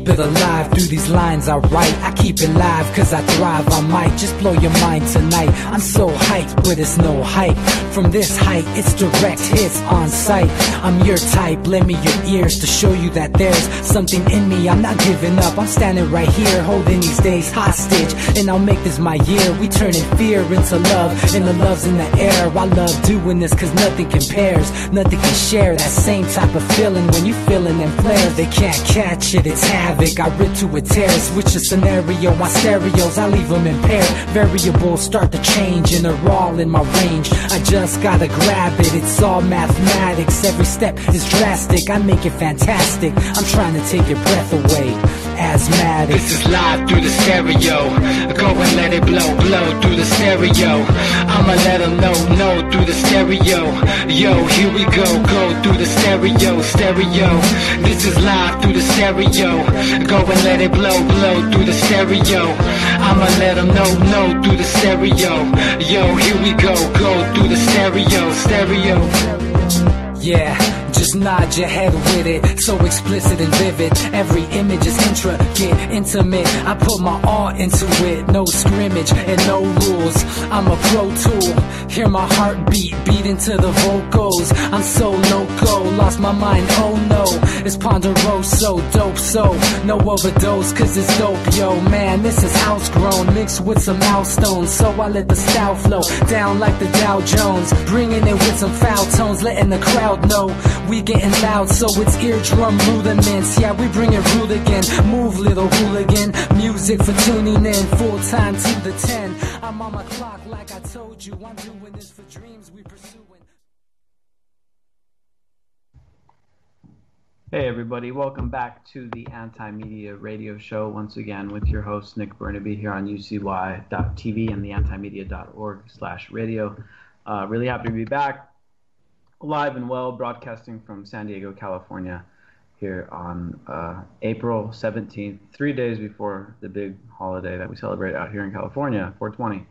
keep it alive through these lines I write. I keep it live cause I thrive. I might just blow your mind tonight. I'm so hyped, but it's no hype. From this height, it's direct hits on sight. I'm your type, lend me your ears to show you that there's something in me. I'm not giving up, I'm standing right here, holding these days hostage. And I'll make this my year. We turning fear into love, and the love's in the air. I love doing this cause nothing compares. Nothing can share that same type of feeling when you feeling them flares. They can't catch it, it's havoc. I rip to a tear, switch a scenario. My stereos, I leave them impaired. Variables start to change and they're all in my range. I just gotta grab it, it's all mathematics. Every step is drastic, I make it fantastic. I'm trying to take your breath away. Asthmatic. This is live through the stereo. Go and let it blow, blow through the stereo. I'ma let them know through the stereo. Yo, here we go through the stereo, stereo. This is live through the stereo. Go and let it blow, blow through the stereo. I'ma let them know through the stereo. Yo, here we go through the stereo, stereo. Yeah, just nod your head with it, so explicit and vivid. Every image is intricate, intimate. I put my all into it, no scrimmage and no rules. I'm a pro tool, hear my heartbeat, beat into the vocals. I'm so no-go, lost my mind, oh no. It's Ponderoso, dope, so no overdose, cause it's dope, yo. Man, this is house grown, mixed with some milestones. So I let the style flow down like the Dow Jones, bringing it with some foul tones, letting the crowd know we getting loud, so it's eardrum rudiments. Yeah, we bring it rude again. Move, little hooligan. Music for tuning in. Full time to the 10. I'm on my clock like I told you. I'm doing this for dreams we pursuing. Hey everybody, welcome back to the Anti-Media Radio Show once again with your host Nick Burnaby here on UCY.tv and the antimedia.org/radio. Really happy to be back. Alive and well, broadcasting from San Diego, California, here on April 17th, 3 days before the big holiday that we celebrate out here in California, 420.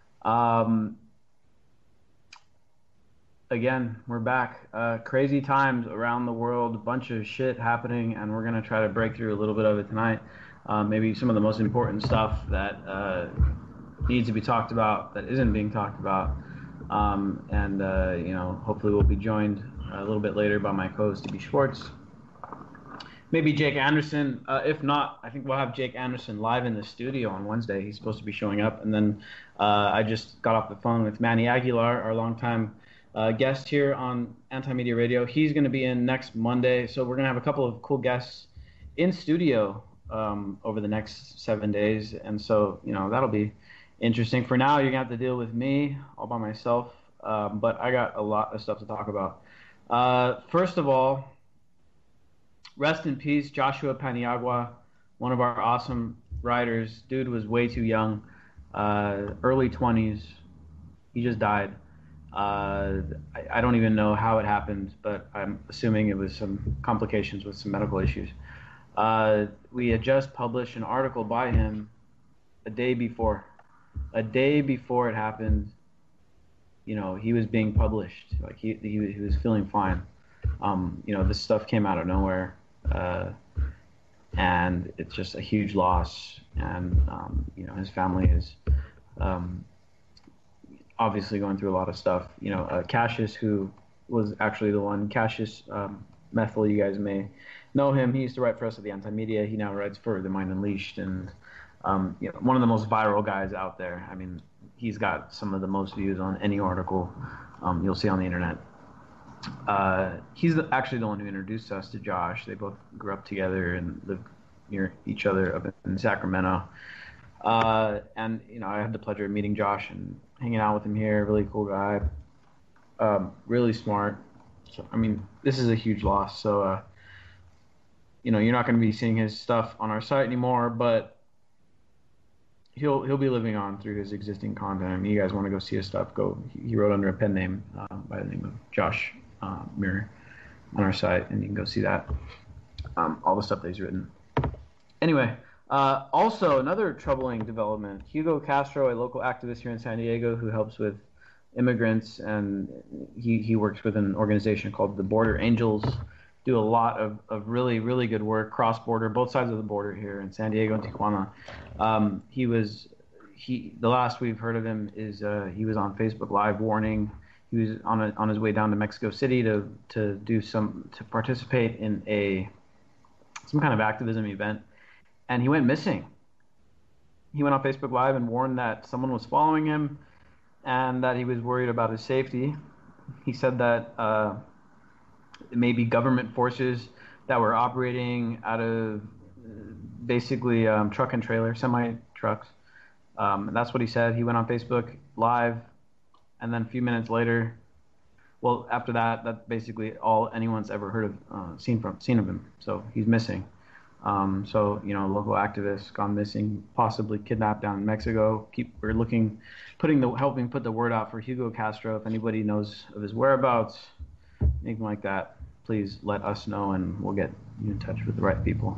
Again, we're back. Crazy times around the world, a bunch of shit happening, and we're going to try to break through a little bit of it tonight. Maybe some of the most important stuff that needs to be talked about that isn't being talked about. Hopefully we'll be joined a little bit later by my co-host, D.B. Schwartz. Maybe Jake Anderson. If not, I think we'll have Jake Anderson live in the studio on Wednesday. He's supposed to be showing up. And then I just got off the phone with Manny Aguilar, our longtime guest here on Anti-Media Radio. He's going to be in next Monday. So we're going to have a couple of cool guests in studio over the next 7 days. And so, that'll be interesting. For now, you're going to have to deal with me all by myself, but I got a lot of stuff to talk about. First of all, rest in peace, Joshua Paniagua, one of our awesome writers. Dude was way too young, early 20s. He just died. I don't even know how it happened, but I'm assuming it was some complications with some medical issues. We had just published an article by him a day before it happened. He was being published. Like he was feeling fine. This stuff came out of nowhere, and it's just a huge loss. And his family is obviously going through a lot of stuff. Cassius, who was actually the one, Cassius Methel, you guys may know him. He used to write for us at the Anti-Media. He now writes for The Mind Unleashed, and one of the most viral guys out there. I mean, he's got some of the most views on any article you'll see on the internet. He's actually the one who introduced us to Josh. They both grew up together and lived near each other up in Sacramento. And I had the pleasure of meeting Josh and hanging out with him here. Really cool guy. Really smart. So, I mean, this is a huge loss. So, you're not going to be seeing his stuff on our site anymore, but he'll be living on through his existing content. I mean, you guys want to go see his stuff, go. He wrote under a pen name by the name of Josh Mirror on our site, and you can go see that. All the stuff that he's written. Anyway, also another troubling development. Hugo Castro, a local activist here in San Diego who helps with immigrants, and he works with an organization called the Border Angels. do a lot of really, really good work cross-border, both sides of the border here in San Diego and Tijuana. The last we've heard of him is he was on Facebook Live warning. He was on his way down to Mexico City to participate in some kind of activism event, and he went missing. He went on Facebook Live and warned that someone was following him and that he was worried about his safety. He said that it may be government forces that were operating out of basically truck and trailer, semi-trucks. That's what he said. He went on Facebook Live, and then a few minutes later, well, after that, that's basically all anyone's ever heard of, seen of him. So he's missing. So, local activists gone missing, possibly kidnapped down in Mexico. We're helping put the word out for Hugo Castro. If anybody knows of his whereabouts, anything like that, please let us know, and we'll get you in touch with the right people.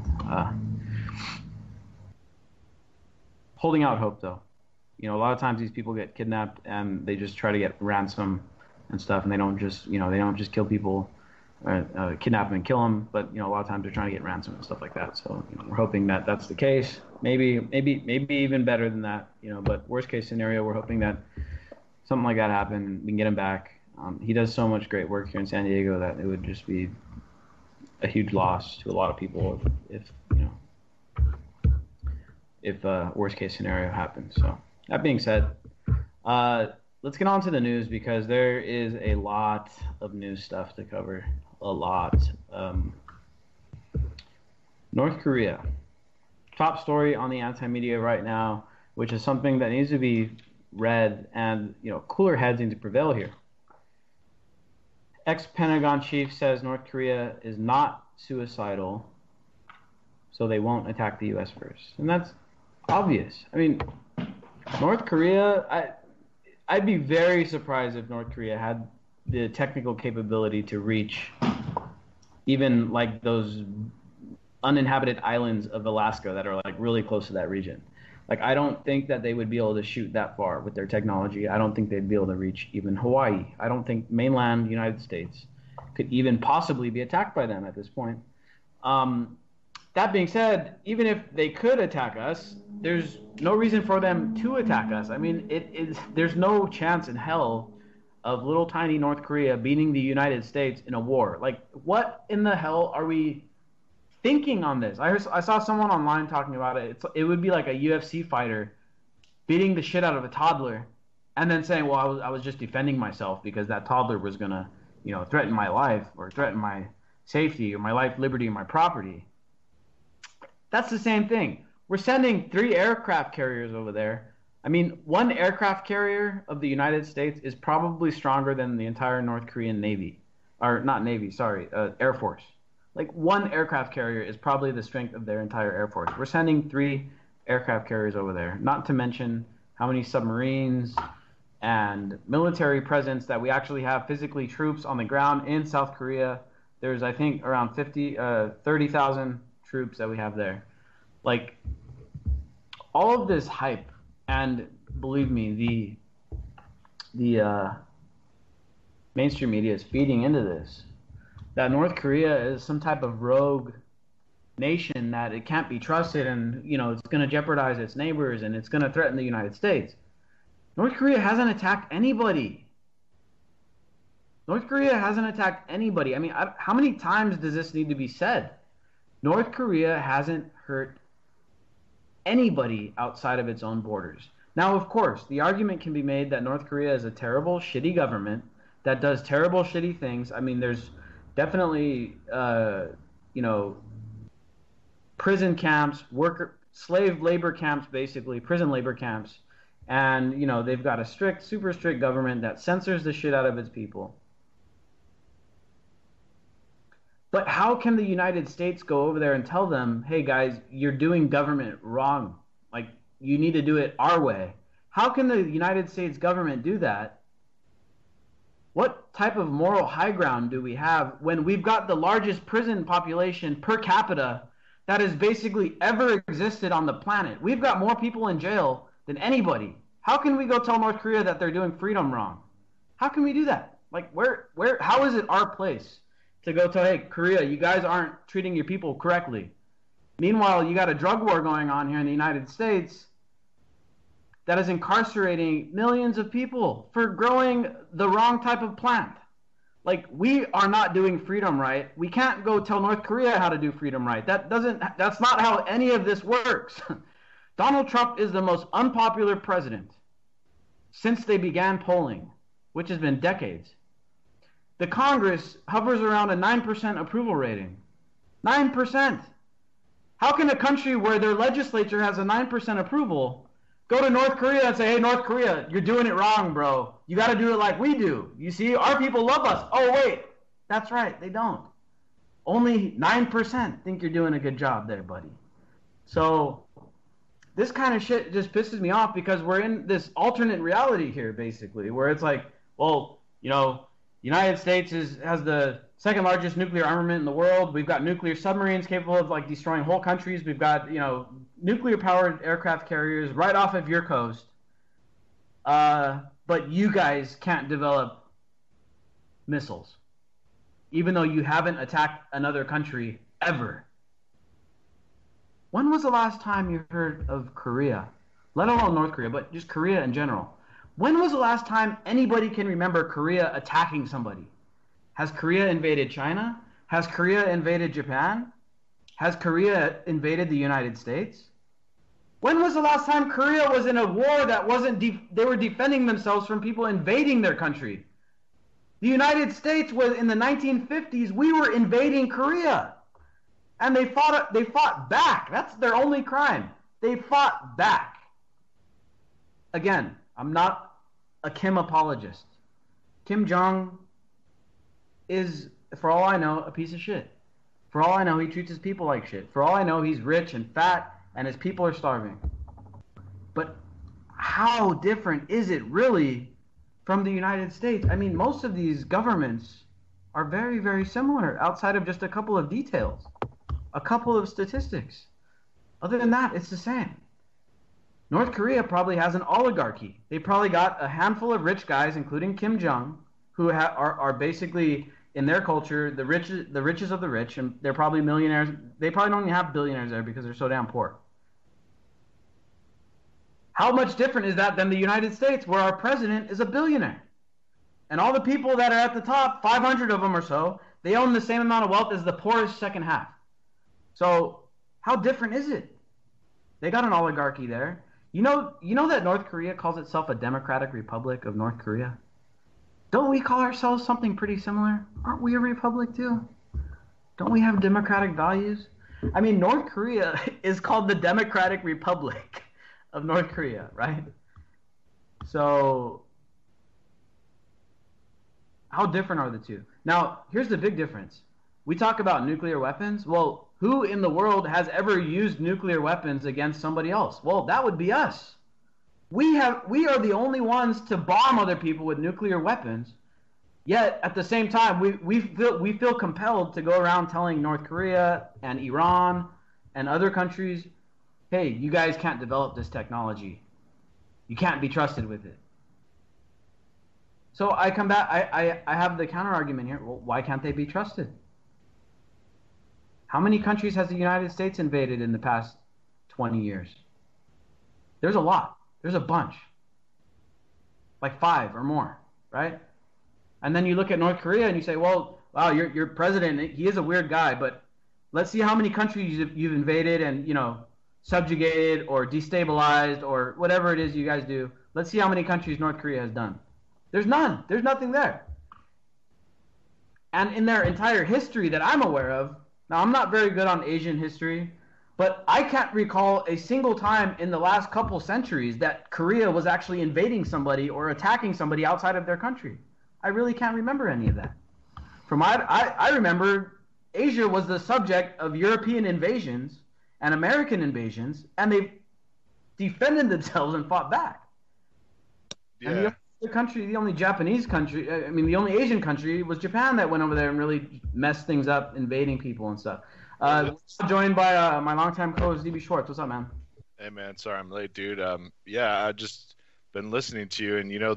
Holding out hope, though. A lot of times these people get kidnapped and they just try to get ransom and stuff, and they don't just kill people, kidnap them and kill them. But a lot of times they're trying to get ransom and stuff like that. So we're hoping that that's the case. Maybe even better than that. But worst case scenario, we're hoping that something like that happen. We can get him back. He does so much great work here in San Diego that it would just be a huge loss to a lot of people if worst case scenario happens. So that being said, let's get on to the news, because there is a lot of news stuff to cover. A lot. North Korea, top story on the anti-media right now, which is something that needs to be read, and cooler heads need to prevail here. Ex-Pentagon chief says North Korea is not suicidal, so they won't attack the U.S. first. And that's obvious. I mean, North Korea, I'd be very surprised if North Korea had the technical capability to reach even like those uninhabited islands of Alaska that are like really close to that region. Like, I don't think that they would be able to shoot that far with their technology. I don't think they'd be able to reach even Hawaii. I don't think mainland United States could even possibly be attacked by them at this point. That being said, even if they could attack us, there's no reason for them to attack us. I mean, there's no chance in hell of little tiny North Korea beating the United States in a war. Like, what in the hell are we thinking on this? I saw someone online talking about it. It would be like a UFC fighter beating the shit out of a toddler and then saying, well, I was just defending myself because that toddler was going to, threaten my life or threaten my safety or my life, liberty, and my property. That's the same thing. We're sending 3 aircraft carriers over there. I mean, one aircraft carrier of the United States is probably stronger than the entire North Korean Navy. Or not Navy, sorry, Air Force. Like, one aircraft carrier is probably the strength of their entire Air Force. We're sending 3 aircraft carriers over there, not to mention how many submarines and military presence that we actually have, physically troops on the ground in South Korea. There's, I think, around 30,000 troops that we have there. Like, all of this hype, and believe me, the mainstream media is feeding into this, that North Korea is some type of rogue nation, that it can't be trusted, and it's going to jeopardize its neighbors, and it's going to threaten the United States. North Korea hasn't attacked anybody. North Korea hasn't attacked anybody. I mean, how many times does this need to be said? North Korea hasn't hurt anybody outside of its own borders. Now, of course, the argument can be made that North Korea is a terrible, shitty government that does terrible, shitty things. I mean, there's definitely, prison camps, slave labor camps, basically, prison labor camps. And, they've got a super strict government that censors the shit out of its people. But how can the United States go over there and tell them, hey, guys, you're doing government wrong. Like, you need to do it our way. How can the United States government do that? What type of moral high ground do we have when we've got the largest prison population per capita that has basically ever existed on the planet? We've got more people in jail than anybody. How can we go tell North Korea that they're doing freedom wrong? How can we do that? Like, how is it our place to go tell, hey, Korea, you guys aren't treating your people correctly. Meanwhile, you got a drug war going on here in the United States that is incarcerating millions of people for growing the wrong type of plant. Like, we are not doing freedom right. We can't go tell North Korea how to do freedom right. That's not how any of this works. Donald Trump is the most unpopular president since they began polling, which has been decades. The Congress hovers around a 9% approval rating. 9%. How can a country where their legislature has a 9% approval go to North Korea and say, hey, North Korea, you're doing it wrong, bro. You got to do it like we do. You see, our people love us. Oh, wait, that's right, they don't. Only 9% think you're doing a good job there, buddy. So this kind of shit just pisses me off because we're in this alternate reality here, basically, where it's like, well, you know, United States has the second largest nuclear armament in the world. We've got nuclear submarines capable of like destroying whole countries. We've got, you know, nuclear powered aircraft carriers right off of your coast. But you guys can't develop missiles, even though you haven't attacked another country ever. When was the last time you heard of Korea? Let alone North Korea, but just Korea in general. When was the last time anybody can remember Korea attacking somebody? Has Korea invaded China? Has Korea invaded Japan? Has Korea invaded the United States? When was the last time Korea was in a war that wasn't, they were defending themselves from people invading their country? The United States was, in the 1950s, we were invading Korea. And they fought back. That's their only crime. They fought back. Again, I'm not a Kim apologist. Kim Jong is, for all I know, a piece of shit. For all I know, he treats his people like shit. For all I know, he's rich and fat, and his people are starving. But how different is it really from the United States? I mean, most of these governments are very, very similar outside of just a couple of details, a couple of statistics. Other than that, it's the same. North Korea probably has an oligarchy. They probably got a handful of rich guys, including Kim Jong, who are basically, in their culture, the richest of the rich, and they're probably millionaires. They probably don't even have billionaires there because they're so damn poor. How much different is that than the United States, where our president is a billionaire? And all the people that are at the top, 500 of them or so, they own the same amount of wealth as the poorest second half. So how different is it? They got an oligarchy there. You know that North Korea calls itself a democratic republic of North Korea? Don't we call ourselves something pretty similar? Aren't we a republic too? Don't we have democratic values? I mean, North Korea is called the Democratic Republic of North Korea, right? So how different are the two? Now, here's the big difference. We talk about nuclear weapons. Well, who in the world has ever used nuclear weapons against somebody else? Well, that would be us. We are the only ones to bomb other people with nuclear weapons. Yet at the same time, we feel compelled to go around telling North Korea and Iran and other countries, hey, you guys can't develop this technology. You can't be trusted with it. So I come back. I have the counter argument here. Well, why can't they be trusted? How many countries has the United States invaded in the past 20 years? There's a lot. There's a bunch. Like 5 or more, right? And then you look at North Korea and you say, well, wow, your president, he is a weird guy, but let's see how many countries you've invaded and, subjugated or destabilized or whatever it is you guys do. Let's see how many countries North Korea has done. There's none. There's nothing there. And in their entire history that I'm aware of, now, I'm not very good on Asian history, but I can't recall a single time in the last couple centuries that Korea was actually invading somebody or attacking somebody outside of their country. I really can't remember any of that. I remember Asia was the subject of European invasions and American invasions, and they defended themselves and fought back. Yeah. And the only Japanese country, the only Asian country was Japan that went over there and really messed things up, invading people and stuff. Joined by my longtime co-host, DB Schwartz. What's up, man? Hey, man. Sorry I'm late, dude. I just been listening to you, and the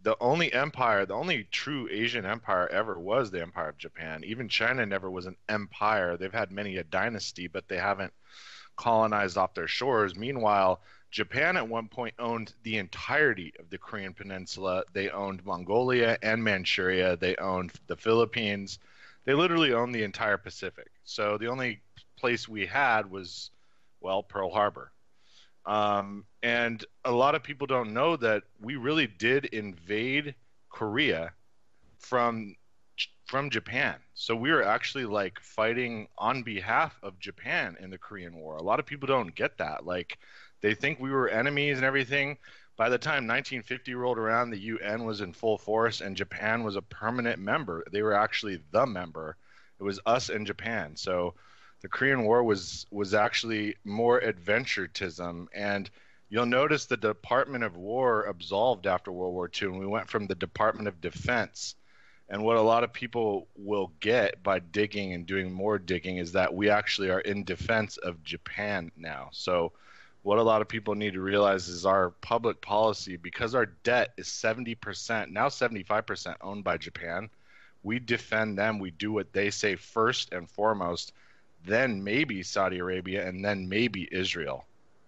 the only empire, the only true Asian empire ever was the Empire of Japan. Even China never was an empire. They've had many a dynasty, but they haven't colonized off their shores. Meanwhile, Japan at one point owned the entirety of the Korean Peninsula. They owned Mongolia and Manchuria. They owned the Philippines. They literally owned the entire Pacific. So the only place we had was, well, Pearl Harbor. And a lot of people don't know that we really did invade Korea from Japan. So we were actually like fighting on behalf of Japan in the Korean War. A lot of people don't get that. Like, they think we were enemies and everything. By the time 1950 rolled around, the UN was in full force and Japan was a permanent member. They were actually the member. It was us and Japan. So the Korean War was actually more adventurism. And you'll notice the Department of War absolved after World War II, and we went from the Department of Defense. And what a lot of people will get by digging and doing more digging is that we actually are in defense of Japan now. So what a lot of people need to realize is our public policy, because our debt is 70%, now 75% owned by Japan, we defend them. We do what they say first and foremost, then maybe Saudi Arabia, and then maybe Israel.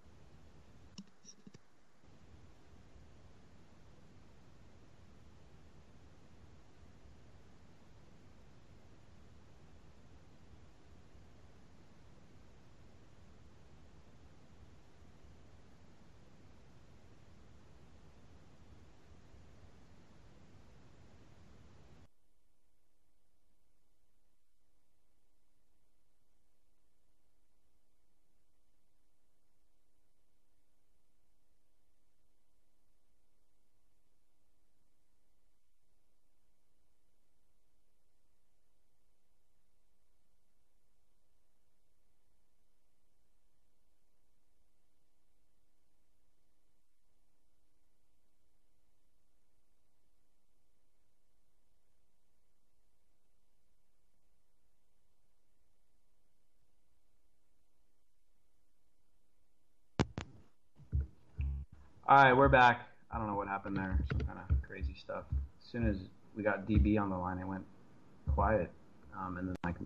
All right, we're back. I don't know what happened there. Some kind of crazy stuff. As soon as we got DB on the line, it went quiet, and then my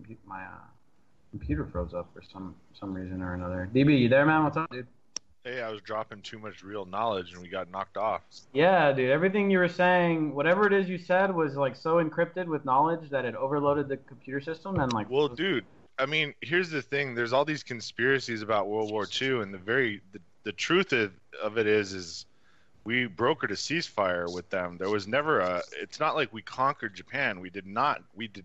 computer froze up for some reason or another. DB, you there, man? What's up, dude? Hey, I was dropping too much real knowledge and we got knocked off. Yeah, dude. Everything you were saying, whatever it is you said, was like so encrypted with knowledge that it overloaded the computer system. And like, well, dude, I mean, here's the thing. There's all these conspiracies about World War II, and the truth of it is we brokered a ceasefire with them. There was never it's not like we conquered Japan. We did not.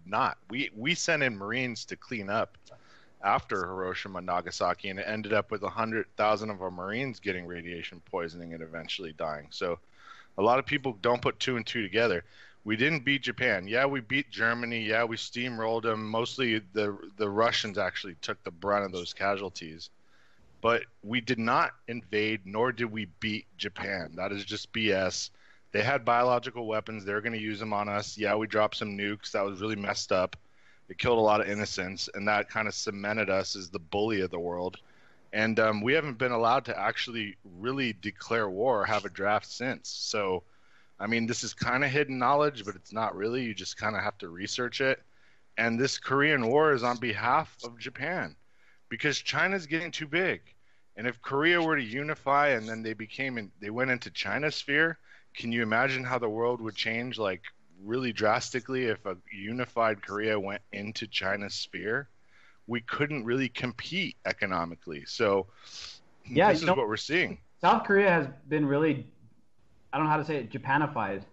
We sent in Marines to clean up after Hiroshima and Nagasaki, and it ended up with 100,000 of our Marines getting radiation poisoning and eventually dying. So a lot of people don't put two and two together. We didn't beat Japan. Yeah, we beat Germany. Yeah, we steamrolled them. Mostly the Russians actually took the brunt of those casualties. But we did not invade, nor did we beat Japan. That is just BS. They had biological weapons. They were going to use them on us. Yeah, we dropped some nukes. That was really messed up. It killed a lot of innocents, and that kind of cemented us as the bully of the world. And we haven't been allowed to actually really declare war or have a draft since. So, I mean, this is kind of hidden knowledge, but it's not really. You just kind of have to research it. And this Korean War is on behalf of Japan because China's getting too big. And if Korea were to unify and then they went into China's sphere, can you imagine how the world would change like really drastically if a unified Korea went into China's sphere? We couldn't really compete economically. So yeah, this is what we're seeing. South Korea has been really, I don't know how to say it, Japanified.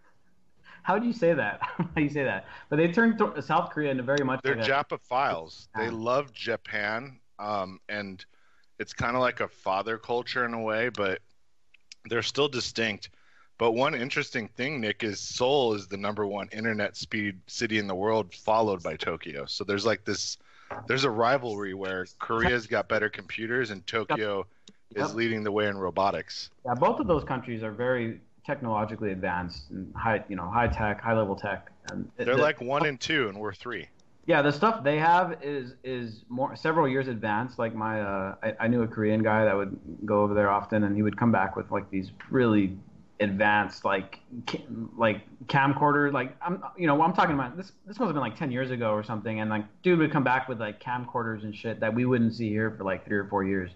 How do you say that? How do you say that? But they turned South Korea into very much. They're Japophiles. They love Japan, and it's kind of like a father culture in a way, but they're still distinct. But one interesting thing, Nick, is Seoul is the #1 internet speed city in the world, followed by Tokyo. So there's like this, there's a rivalry where Korea's got better computers and Tokyo is leading the way in robotics. Yeah, both of those countries are very technologically advanced and high tech, high level tech. And they're like 1 and 2, and we're 3. Yeah, the stuff they have is more several years advanced. Like I knew a Korean guy that would go over there often, and he would come back with like these really advanced like camcorder. Like I'm talking about this must have been like 10 years ago or something, and like dude would come back with like camcorders and shit that we wouldn't see here for like 3 or 4 years.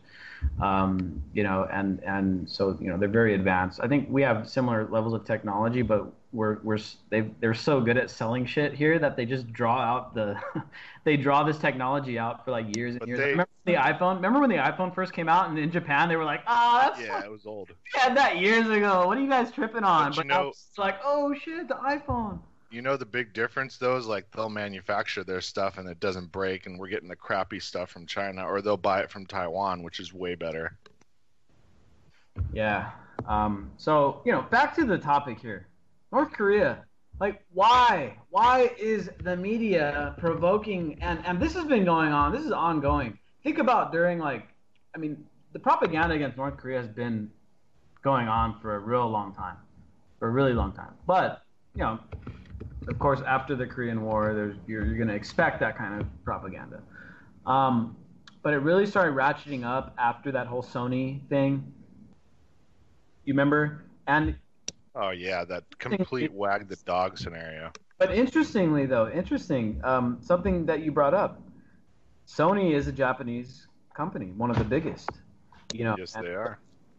And so they're very advanced. I think we have similar levels of technology, but they're so good at selling shit here that they just draw out they draw this technology out for like years and years. Remember when the iPhone first came out, and in Japan they were like, it was old. We had that years ago. What are you guys tripping on? But now it's like, oh shit, the iPhone. The big difference though is like they'll manufacture their stuff and it doesn't break, and we're getting the crappy stuff from China, or they'll buy it from Taiwan, which is way better. Yeah. So back to the topic here. North Korea, like why is the media provoking, and this has been going on, this is ongoing. Think about during the propaganda against North Korea has been going on for a really long time. But of course, after the Korean War, you're going to expect that kind of propaganda. But it really started ratcheting up after that whole Sony thing. You remember? And oh yeah, that complete wag the dog scenario. But interestingly, though, something that you brought up, Sony is a Japanese company, one of the biggest. Yes, they are.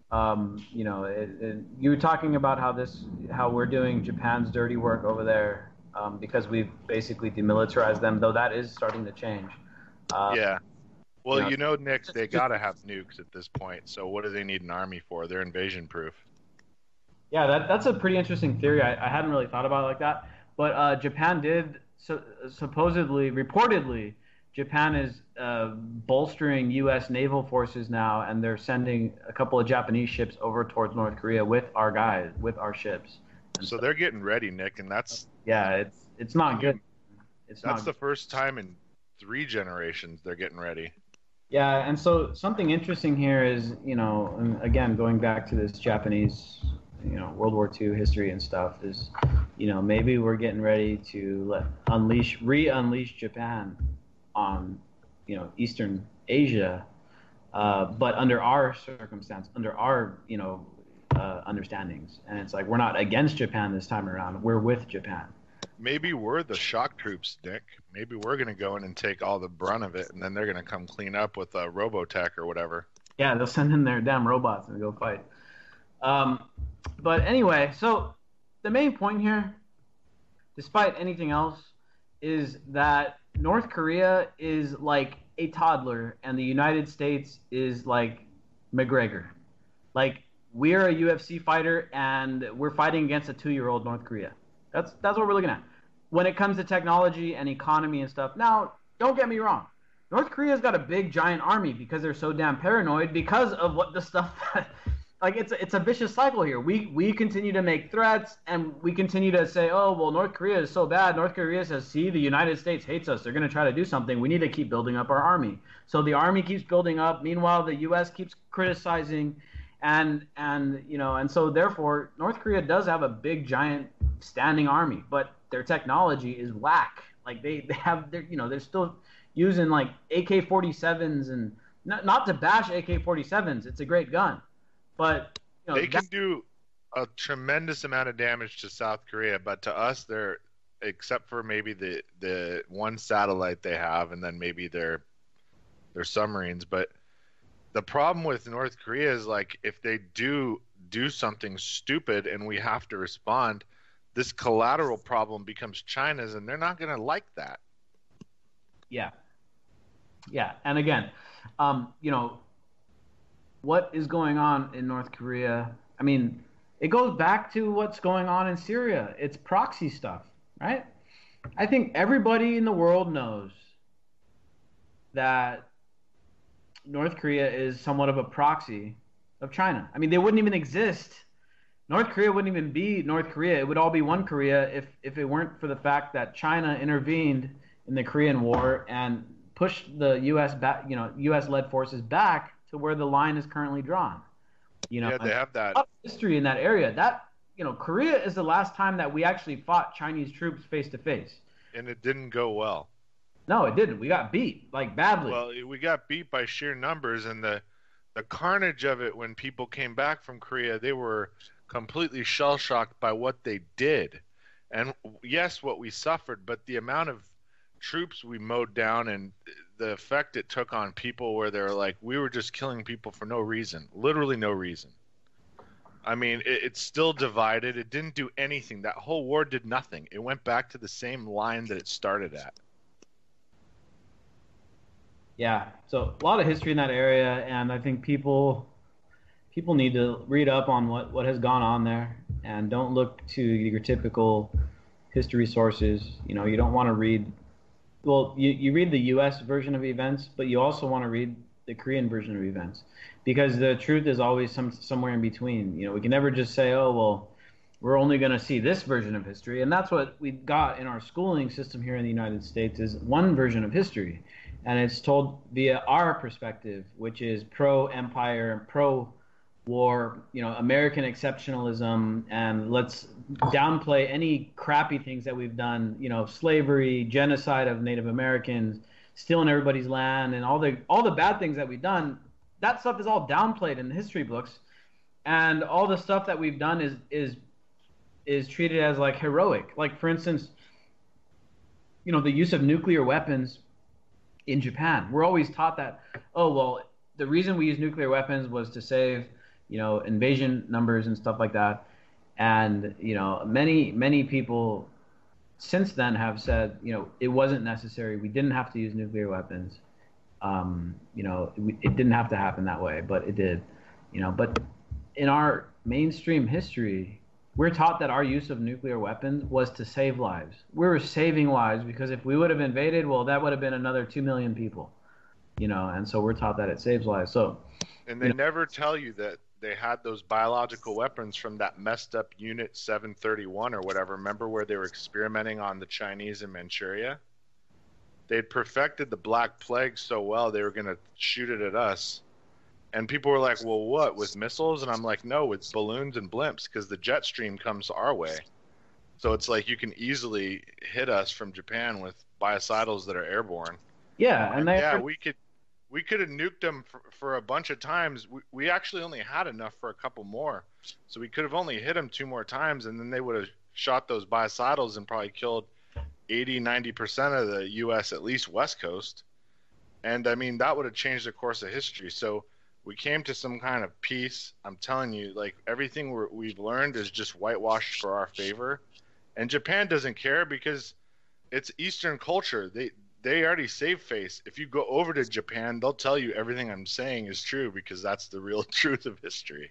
You were talking about how we're doing Japan's dirty work over there, because we've basically demilitarized them, though that is starting to change. Yeah. Well, Nick, they got to have nukes at this point, so what do they need an army for? They're invasion proof. Yeah, that's a pretty interesting theory. I hadn't really thought about it like that. But Japan did, reportedly, Japan is bolstering U.S. naval forces now, and they're sending a couple of Japanese ships over towards North Korea with our ships. So they're getting ready, Nick, and that's... Yeah, it's not good. That's the first time in 3 generations they're getting ready. Yeah, and so something interesting here is, and again, going back to this Japanese, World War II history and stuff, is, maybe we're getting ready to re-unleash Japan on, Eastern Asia, but under our circumstance, under our, understandings. And it's like, we're not against Japan this time around. We're with Japan. Maybe we're the shock troops, Nick. Maybe we're going to go in and take all the brunt of it, and then they're going to come clean up with a Robotech or whatever. Yeah, they'll send in their damn robots and go fight. But anyway, so the main point here, despite anything else, is that North Korea is like a toddler, and the United States is like McGregor. Like, we're a UFC fighter, and we're fighting against a 2-year-old North Korea. That's what we're looking at when it comes to technology and economy and stuff. Now, don't get me wrong. North Korea's got a big, giant army because they're so damn paranoid because of what the stuff that, like, it's a vicious cycle here. We continue to make threats, and we continue to say, oh, well, North Korea is so bad. North Korea says, see, the United States hates us. They're going to try to do something. We need to keep building up our army. So the army keeps building up. Meanwhile, the U.S. keeps criticizing. And so therefore, North Korea does have a big, giant standing army, but their technology is whack. Like they're still using like AK-47s, and not to bash AK-47s. It's a great gun, but they can do a tremendous amount of damage to South Korea, but to us, they're, except for maybe the one satellite they have, and then maybe their submarines. But the problem with North Korea is, like, if they do something stupid and we have to respond, this collateral problem becomes China's, and they're not going to like that. Yeah. And again, what is going on in North Korea? I mean, it goes back to what's going on in Syria. It's proxy stuff, right? I think everybody in the world knows that North Korea is somewhat of a proxy of China. I mean, they wouldn't even exist. North Korea wouldn't even be North Korea. It would all be one Korea if it weren't for the fact that China intervened in the Korean War and pushed the U.S. back, U.S.-led forces back to where the line is currently drawn. Yeah, they have that history in that area. That Korea is the last time that we actually fought Chinese troops face to face, and it didn't go well. No, it didn't. We got beat, like, badly. Well, we got beat by sheer numbers, and the carnage of it when people came back from Korea, they were completely shell-shocked by what they did. And yes, what we suffered, but the amount of troops we mowed down and the effect it took on people where they're like, we were just killing people for no reason, literally no reason. I mean, it's still divided. It didn't do anything. That whole war did nothing. It went back to the same line that it started at. Yeah, so a lot of history in that area, and I think people need to read up on what has gone on there, and don't look to your typical history sources. You know, you don't want to read. Well, you read the U.S. version of events, but you also want to read the Korean version of events, because the truth is always somewhere in between. You know, we can never just say, oh, well, we're only going to see this version of history. And that's what we got in our schooling system here in the United States, is one version of history. And it's told via our perspective, which is pro-empire and pro-war, you know, American exceptionalism, and let's downplay any crappy things that we've done, you know, slavery, genocide of Native Americans, stealing everybody's land, and all the bad things that we've done. That stuff is all downplayed in the history books, and all the stuff that we've done is treated as like heroic. Like, for instance, you know, the use of nuclear weapons in Japan. We're always taught that, oh, well, the reason we use nuclear weapons was to save, you know, invasion numbers and stuff like that. And, you know, many people since then have said, you know, it wasn't necessary. We didn't have to use nuclear weapons. You know, it didn't have to happen that way, but it did. You know, but in our mainstream history, we're taught that our use of nuclear weapons was to save lives. We were saving lives, because if we would have invaded, well, that would have been another 2 million people. You know, and so we're taught that it saves lives. So, and they never tell you that they had those biological weapons from that messed up Unit 731 or whatever. Remember where they were experimenting on the Chinese in Manchuria? They'd perfected the Black Plague so well they were going to shoot it at us. And people were like, well, what, with missiles? And I'm like, no, with balloons and blimps, because the jet stream comes our way. So it's like you can easily hit us from Japan with biocidals that are airborne. Yeah, and we could have nuked them for a bunch of times. We actually only had enough for a couple more. So we could have only hit them 2 more times, and then they would have shot those biocidals and probably killed 80-90% of the U.S., at least West Coast. And, I mean, that would have changed the course of history. So we came to some kind of peace. I'm telling you, like, everything we've learned is just whitewashed for our favor. And Japan doesn't care because it's Eastern culture. They already save face. If you go over to Japan, they'll tell you everything I'm saying is true, because that's the real truth of history.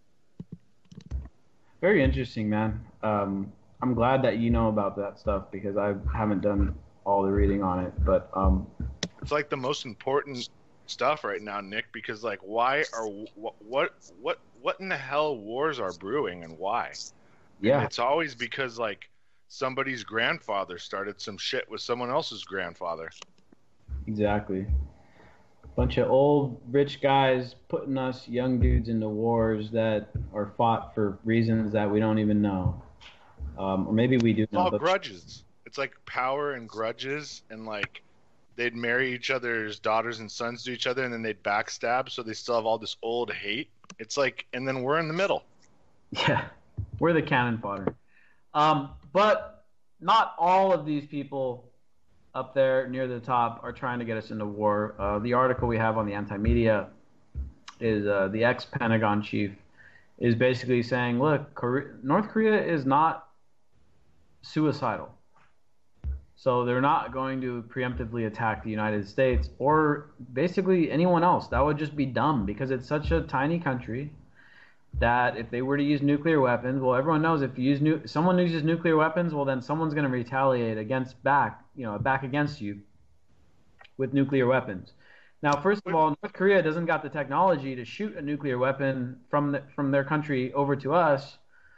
Very interesting, man. I'm glad that you know about that stuff, because I haven't done all the reading on it. But it's like the most important stuff right now, Nick, because like, why are what in the hell wars are brewing and why? Yeah, and it's always because like somebody's grandfather started some shit with someone else's grandfather. Exactly. Bunch of old rich guys putting us young dudes into wars that are fought for reasons that we don't even know. Or maybe we do know. All grudges. It's like power and grudges, and like they'd marry each other's daughters and sons to each other, and then they'd backstab, so they still have all this old hate. It's like, and then we're in the middle. Yeah, we're the cannon fodder. But not all of these people up there near the top are trying to get us into war. The article we have on the Anti-Media is the ex-Pentagon chief is basically saying, look, North Korea is not suicidal. So they're not going to preemptively attack the United States or basically anyone else. That would just be dumb, because it's such a tiny country that if they were to use nuclear weapons, well, everyone knows if you use someone uses nuclear weapons, well, then someone's going to retaliate back against you with nuclear weapons. Now, first of all, North Korea doesn't got the technology to shoot a nuclear weapon from their country over to us.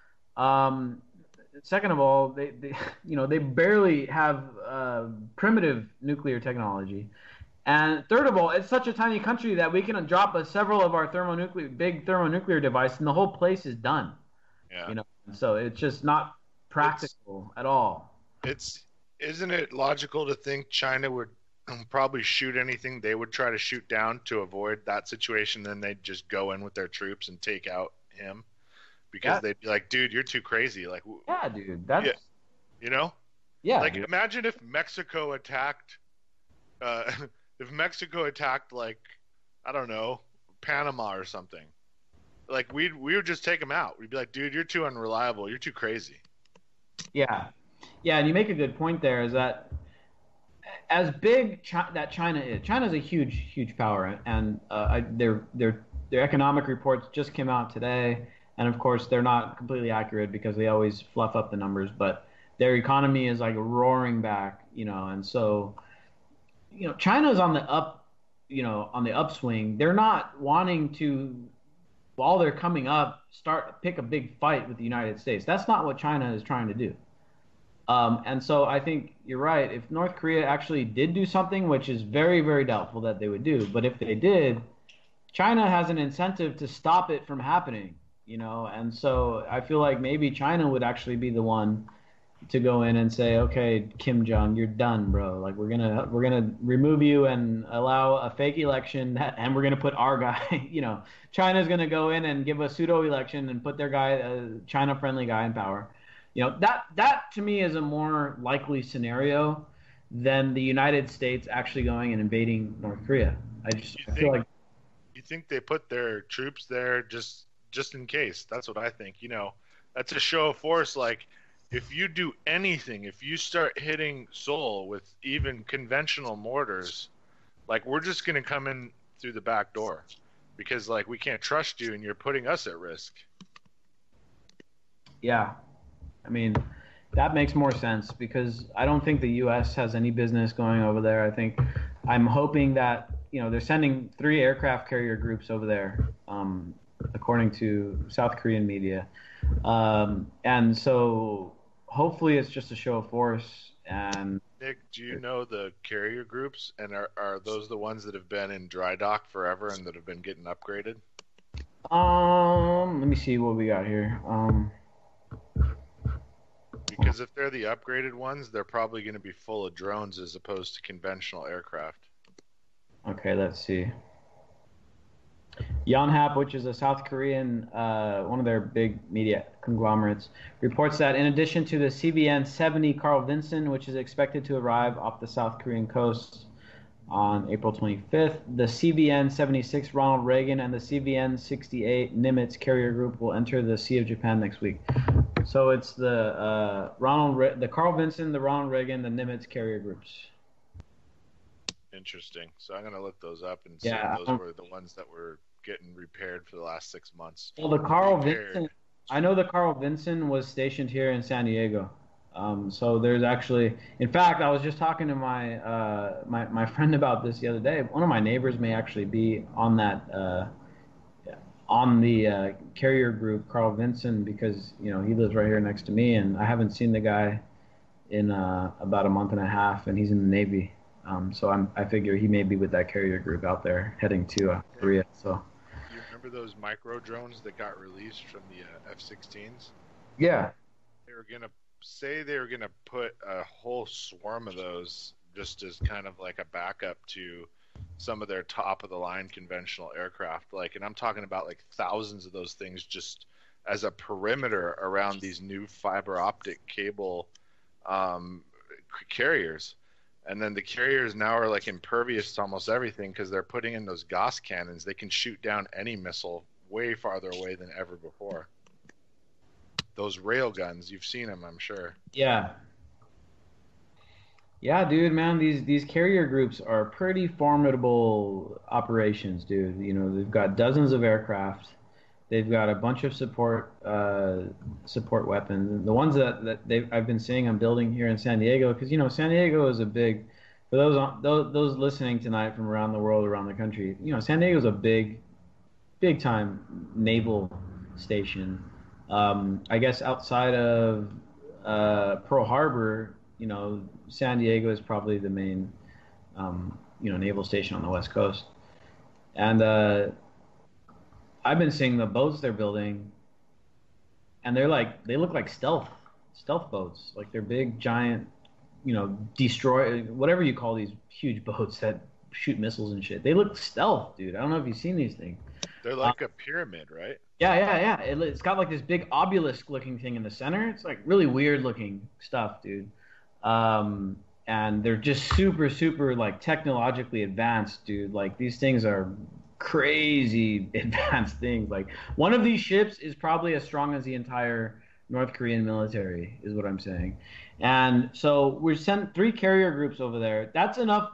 Second of all, they barely have primitive nuclear technology. And third of all, it's such a tiny country that we can drop several of our big thermonuclear device, and the whole place is done. Yeah. So it's just not practical at all. Isn't it logical to think China would probably shoot anything they would try to shoot down to avoid that situation? Then they'd just go in with their troops and take out him, because they'd be like, dude, you're too crazy. Like, yeah, dude, that's you know, like dude. imagine if Mexico attacked, like, I don't know, Panama or something. Like we would just take them out. We'd be like, dude, you're too unreliable. You're too crazy. Yeah, and you make a good point there. Is that as big that China is? China's a huge power, and their economic reports just came out today, and of course they're not completely accurate because they always fluff up the numbers. But their economy is like roaring back, and so China's on the upswing. They're not wanting to, while they're coming up, pick a big fight with the United States. That's not what China is trying to do. And so I think you're right. If North Korea actually did do something, which is very, very doubtful that they would do, but if they did, China has an incentive to stop it from happening, and so I feel like maybe China would actually be the one to go in and say, okay, Kim Jong, you're done, bro. Like we're gonna remove you and allow a fake election, and we're gonna put our guy. China's gonna go in and give a pseudo election and put their guy, a China-friendly guy, in power. That to me is a more likely scenario than the United States actually going and invading North Korea. I feel like. You think they put their troops there just in case? That's what I think. That's a show of force. Like, if you do anything, if you start hitting Seoul with even conventional mortars, like, we're just going to come in through the back door because, like, we can't trust you and you're putting us at risk. Yeah. I mean, that makes more sense because I don't think the U.S. has any business going over there. I'm hoping that, they're sending 3 aircraft carrier groups over there, according to South Korean media. And so hopefully it's just a show of force. And Nick, do you know the carrier groups, and are those the ones that have been in dry dock forever and that have been getting upgraded? Let me see what we got here. Because if they're the upgraded ones, they're probably going to be full of drones as opposed to conventional aircraft. Okay, let's see. Yonhap, which is a South Korean, one of their big media conglomerates, reports that in addition to the CVN-70 Carl Vinson, which is expected to arrive off the South Korean coast on April 25th, the CVN-76 Ronald Reagan and the CVN-68 Nimitz carrier group will enter the Sea of Japan next week. So it's the Carl Vinson, the Ronald Reagan, the Nimitz carrier groups. Interesting. So I'm going to look those up and see if those were the ones that were getting repaired for the last 6 months. Well, the Carl Vinson, I know the Carl Vinson was stationed here in San Diego. So there's actually, in fact, I was just talking to my friend about this the other day. One of my neighbors may actually be on that on the carrier group Carl Vinson because he lives right here next to me, and I haven't seen the guy in about a month and a half, and he's in the Navy. So I figure he may be with that carrier group out there heading to Korea. So. You remember those micro drones that got released from the F-16s? Yeah. They were gonna put a whole swarm of those just as kind of like a backup to some of their top of the line conventional aircraft. And I'm talking about like thousands of those things just as a perimeter around these new fiber optic cable carriers. And then the carriers now are like impervious to almost everything because they're putting in those Gauss cannons. They can shoot down any missile way farther away than ever before. Those rail guns, you've seen them, I'm sure. Yeah. Yeah, dude, man, these carrier groups are pretty formidable operations, dude. They've got dozens of aircraft. They've got a bunch of support weapons. The ones that I've been seeing them building here in San Diego, because San Diego is a big, for those listening tonight from around the world, around the country, San Diego is a big time naval station. I guess outside of Pearl Harbor, San Diego is probably the main naval station on the West Coast, and I've been seeing the boats they're building, and they look like stealth boats. Like they're big, giant, destroy, whatever you call these huge boats that shoot missiles and shit. They look stealth, dude. I don't know if you've seen these things. They're like a pyramid, right? Yeah. It's got like this big obelisk-looking thing in the center. It's like really weird-looking stuff, dude. And they're just super, super like technologically advanced, dude. Like these things are crazy advanced things. Like one of these ships is probably as strong as the entire North Korean military, is what I'm saying. And so we sent 3 carrier groups over there. That's enough,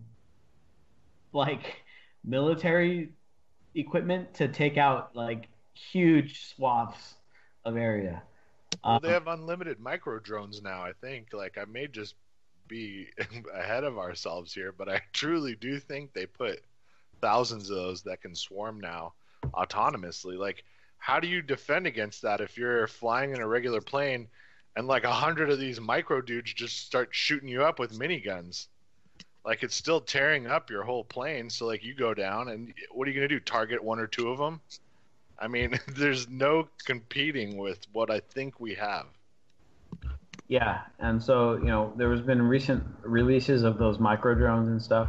like, military equipment to take out like huge swaths of area. Well, they have unlimited micro drones now, I think. Like, I may just be ahead of ourselves here, but I truly do think they put thousands of those that can swarm now autonomously. Like, how do you defend against that if you're flying in a regular plane and like 100 of these micro dudes just start shooting you up with miniguns? Like, it's still tearing up your whole plane. So like you go down and what are you going to do? Target 1 or 2 of them? I mean, there's no competing with what I think we have. Yeah, and so, you know, there has been recent releases of those micro drones and stuff.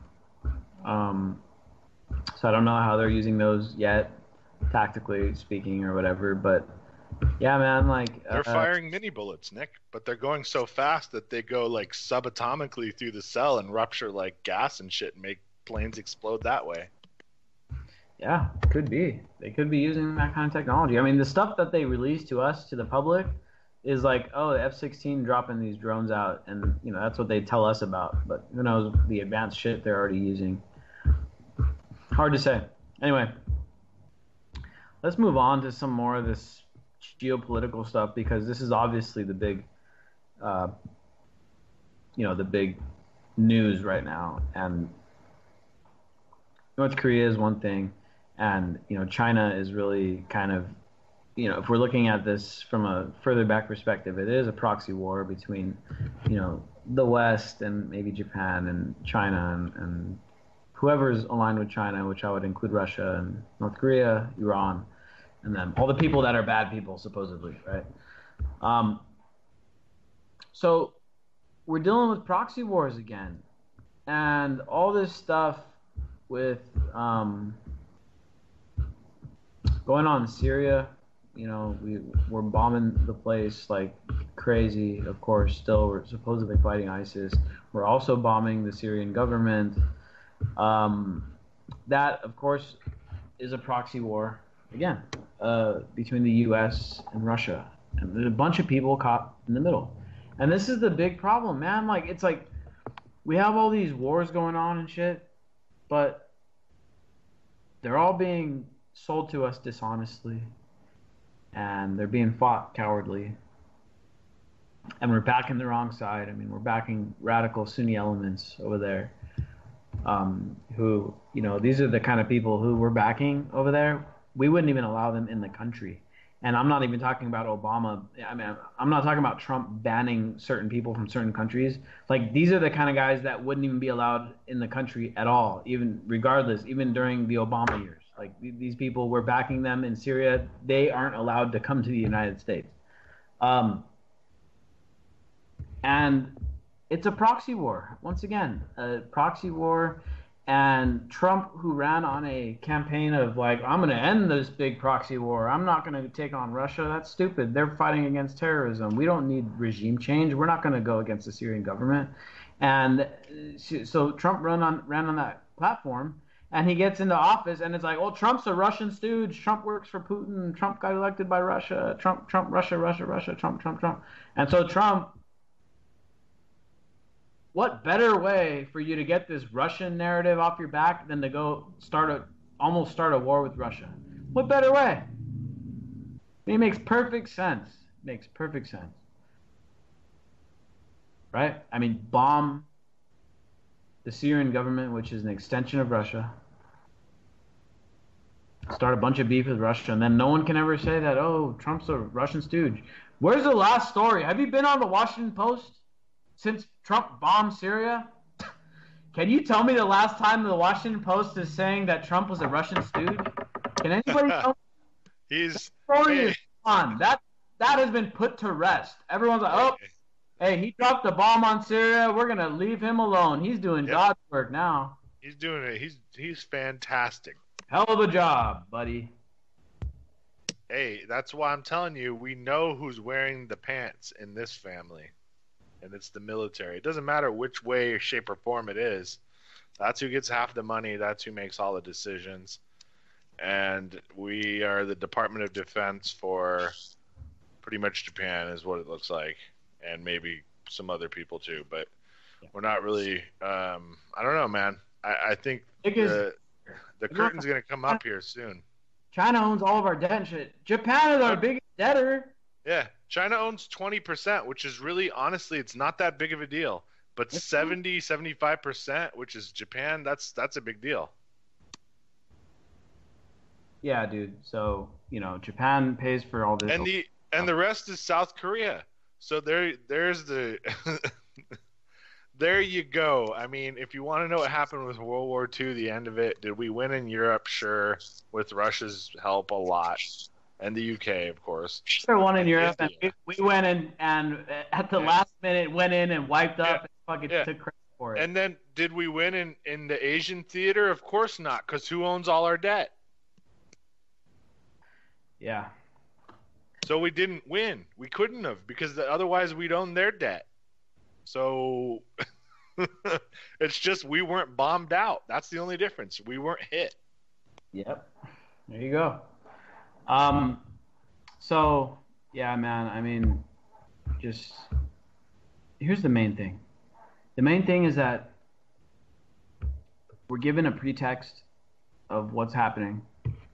So I don't know how they're using those yet, tactically speaking or whatever. But yeah, man, like they're firing mini bullets, Nick, but they're going so fast that they go like subatomically through the cell and rupture like gas and shit and make planes explode that way. Yeah, could be. They could be using that kind of technology. I mean, the stuff that they release to us, to the public, is like, oh, the F-16 dropping these drones out, and you know that's what they tell us about. But who knows the advanced shit they're already using? Hard to say. Anyway, let's move on to some more of this geopolitical stuff, because this is obviously the big, the big news right now. And North Korea is one thing, and China is really kind of, if we're looking at this from a further back perspective, it is a proxy war between, the West and maybe Japan and China and whoever's aligned with China, which I would include Russia and North Korea, Iran, and then all the people that are bad people, supposedly, right? So we're dealing with proxy wars again, and all this stuff with going on in Syria. We're bombing the place like crazy. Of course, still we're supposedly fighting ISIS. We're also bombing the Syrian government. That, of course, is a proxy war again between the U.S. and Russia, and there's a bunch of people caught in the middle. And this is the big problem, man. Like, it's like we have all these wars going on and shit, but they're all being sold to us dishonestly, and they're being fought cowardly. And we're backing the wrong side. I mean, we're backing radical Sunni elements over there, who, these are the kind of people who we're backing over there. We wouldn't even allow them in the country. And I'm not even talking about Obama. I mean, I'm not talking about Trump banning certain people from certain countries. Like, these are the kind of guys that wouldn't even be allowed in the country at all, even regardless, even during the Obama years. Like, these people, we're backing them in Syria. They aren't allowed to come to the United States. And it's a proxy war, once again, a proxy war. And Trump, who ran on a campaign of like, I'm going to end this big proxy war. I'm not going to take on Russia. That's stupid. They're fighting against terrorism. We don't need regime change. We're not going to go against the Syrian government. And so Trump ran on that platform, and he gets into office, and it's like, well, Trump's a Russian stooge. Trump works for Putin. Trump got elected by Russia. Trump, Russia, Trump. And so Trump, what better way for you to get this Russian narrative off your back than to go almost start a war with Russia? What better way? It makes perfect sense. Right? I mean, bomb the Syrian government, which is an extension of Russia. Start a bunch of beef with Russia, and then no one can ever say that, oh, Trump's a Russian stooge. Where's the last story? Have you been on the Washington Post since Trump bombed Syria? Can you tell me the last time the Washington Post is saying that Trump was a Russian stooge? Can anybody tell me? Story is on. That has been put to rest. Everyone's like, oh, hey, he dropped a bomb on Syria. We're going to leave him alone. He's doing God's work now. He's doing it. He's fantastic. hell of a job, buddy. Hey, that's why I'm telling you, we know who's wearing the pants in this family, and it's the military. It doesn't matter which way, shape, or form it is. That's who gets half the money. That's who makes all the decisions. And we are the Department of Defense for pretty much Japan is what it looks like, and maybe some other people too. But we're not really. I don't know, man. I think the curtain's going to come up here soon. China owns all of our debt and shit. Japan is our biggest debtor. Yeah, China owns 20%, which is really, honestly, it's not that big of a deal. But 75%, which is Japan, that's a big deal. Yeah, dude. So, Japan pays for all this. And the rest is South Korea. So there's the there you go. I mean, if you want to know what happened with World War II, the end of it, did we win in Europe? Sure, with Russia's help a lot. And the UK, of course. Sure, won in Europe, and we went in and at the last minute went in and wiped up and fucking took credit for it. And then did we win in the Asian theater? Of course not, because who owns all our debt? Yeah. So we didn't win. We couldn't have, because otherwise we'd own their debt. So it's just we weren't bombed out. That's the only difference. We weren't hit. Yep. There you go. So, yeah, man, I mean, just, here's the main thing. The main thing is that we're given a pretext of what's happening.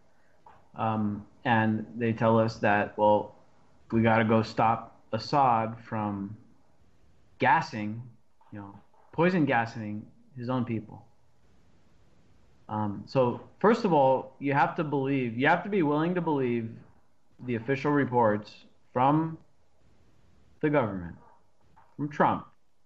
And they tell us that, well, we got to go stop Assad from gassing, poison gassing his own people. So first of all, you have to be willing to believe the official reports from the government, from Trump,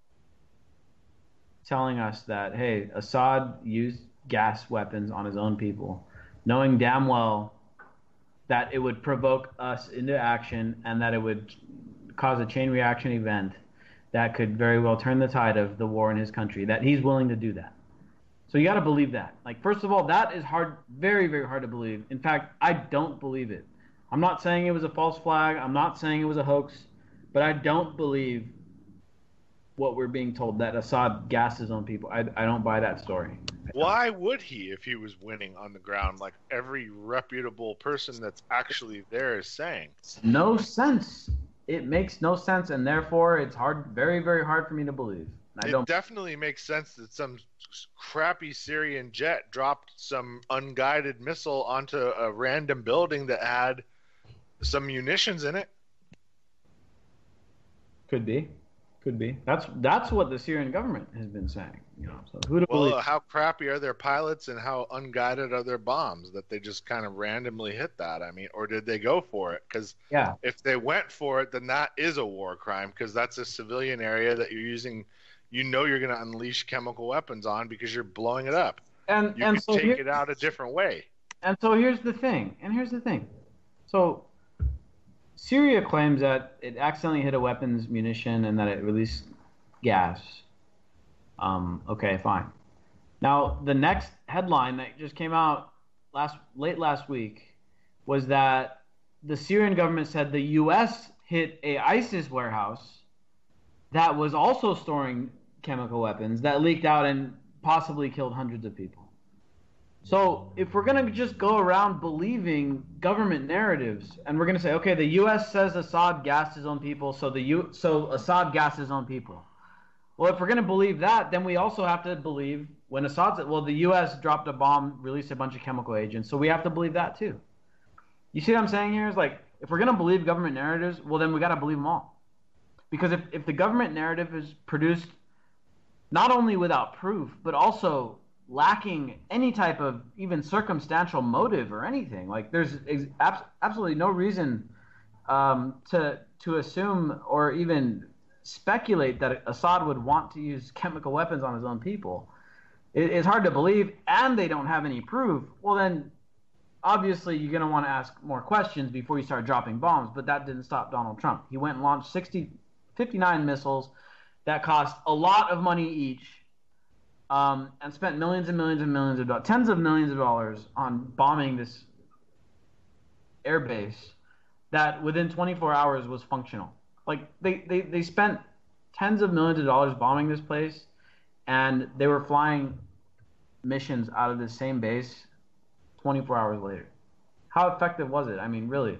telling us that, hey, Assad used gas weapons on his own people, knowing damn well that it would provoke us into action and that it would cause a chain reaction event that could very well turn the tide of the war in his country, that he's willing to do that. So you got to believe that. Like, first of all, that is hard, very, very hard to believe. In fact, I don't believe it. I'm not saying it was a false flag. I'm not saying it was a hoax. But I don't believe what we're being told, that Assad gassed his own people. I don't buy that story. Why would he if he was winning on the ground, like every reputable person that's actually there is saying? No sense. It makes no sense, and therefore it's hard, very, very hard for me to believe. It definitely makes sense that some crappy Syrian jet dropped some unguided missile onto a random building that had some munitions in it. Could be. That's what the Syrian government has been saying. So who to believe? How crappy are their pilots and how unguided are their bombs that they just kind of randomly hit that? I mean, or did they go for it? Because if they went for it, then that is a war crime, because that's a civilian area that you're using. You're going to unleash chemical weapons on because you're blowing it up. And you can so take it out a different way. And so here's the thing. So Syria claims that it accidentally hit a weapons munition and that it released gas. Okay, fine. Now, the next headline that just came out late last week was that the Syrian government said the U.S. hit a ISIS warehouse that was also storing chemical weapons that leaked out and possibly killed hundreds of people. So if we're going to just go around believing government narratives and we're going to say, okay, the U.S. says Assad gassed his own people, so Assad gassed his own people. Well, if we're going to believe that, then we also have to believe when Assad said, well, the U.S. dropped a bomb, released a bunch of chemical agents, so we have to believe that too. You see what I'm saying here? Is like, if we're going to believe government narratives, well, then we got to believe them all. Because if the government narrative is produced not only without proof, but also lacking any type of even circumstantial motive or anything, like there's absolutely no reason to assume or even speculate that Assad would want to use chemical weapons on his own people. It's hard to believe, and they don't have any proof. Well, then obviously you're going to want to ask more questions before you start dropping bombs, but that didn't stop Donald Trump. He went and launched 59 missiles that cost a lot of money each. and spent millions and millions and millions of dollars, tens of millions of dollars on bombing this air base that within 24 hours was functional. Like they spent tens of millions of dollars bombing this place, and they were flying missions out of the same base 24 hours later. How effective was it? I mean, really.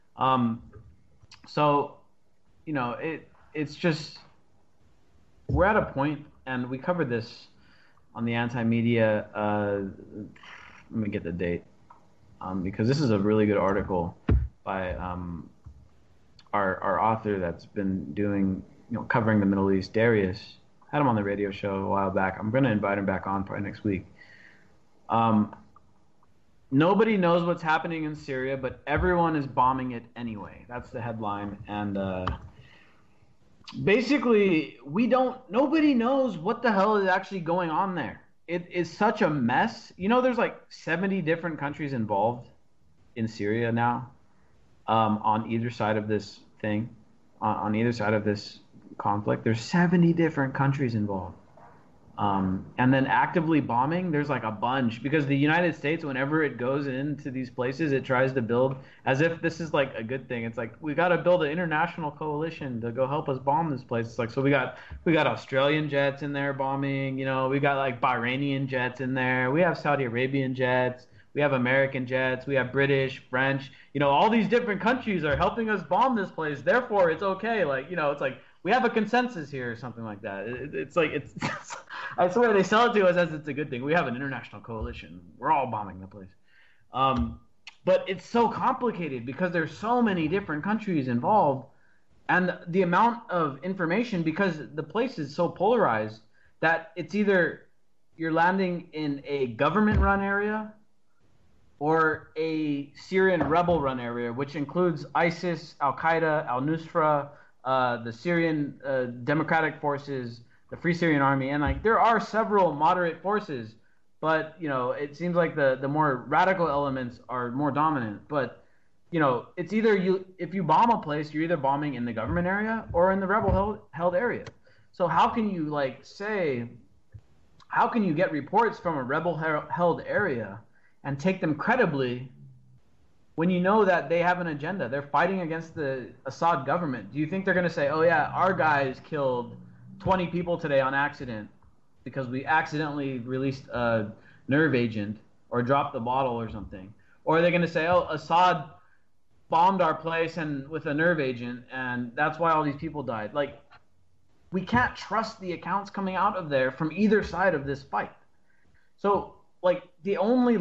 So, it's just, we're at a point, and we covered this on the anti-media. Let me get the date, because this is a really good article by our author that's been doing, covering the Middle East, Darius. Had him on the radio show a while back. I'm going to invite him back on probably next week. Nobody knows what's happening in Syria, but everyone is bombing it anyway. That's the headline. And basically, nobody knows what the hell is actually going on there. It is such a mess. There's like 70 different countries involved in Syria now, on either side of this thing, on either side of this conflict. There's 70 different countries involved. And then actively bombing, there's like a bunch, because the United States, whenever it goes into these places, it tries to build as if this is like a good thing. It's like, we got to build an international coalition to go help us bomb this place. It's like, so we got Australian jets in there bombing, we got like Bahrainian jets in there. We have Saudi Arabian jets. We have American jets. We have British, French, all these different countries are helping us bomb this place. Therefore, it's okay. Like, it's like, we have a consensus here or something like that. It's like, I swear they sell it to us as it's a good thing. We have an international coalition. We're all bombing the place. But it's so complicated because there's so many different countries involved, and the amount of information, because the place is so polarized that it's either you're landing in a government-run area or a Syrian rebel-run area, which includes ISIS, Al-Qaeda, Al-Nusra, the Syrian Democratic Forces, the Free Syrian Army, and like there are several moderate forces, but it seems like the more radical elements are more dominant. But it's either if you bomb a place, you're either bombing in the government area or in the rebel held area. So how can you get reports from a rebel held area and take them credibly when you know that they have an agenda? They're fighting against the Assad government. Do you think they're going to say, oh yeah, our guys killed 20 people today on accident because we accidentally released a nerve agent or dropped the bottle or something? Or are they going to say, oh, Assad bombed our place and with a nerve agent, and that's why all these people died? Like, we can't trust the accounts coming out of there from either side of this fight. So, like, the only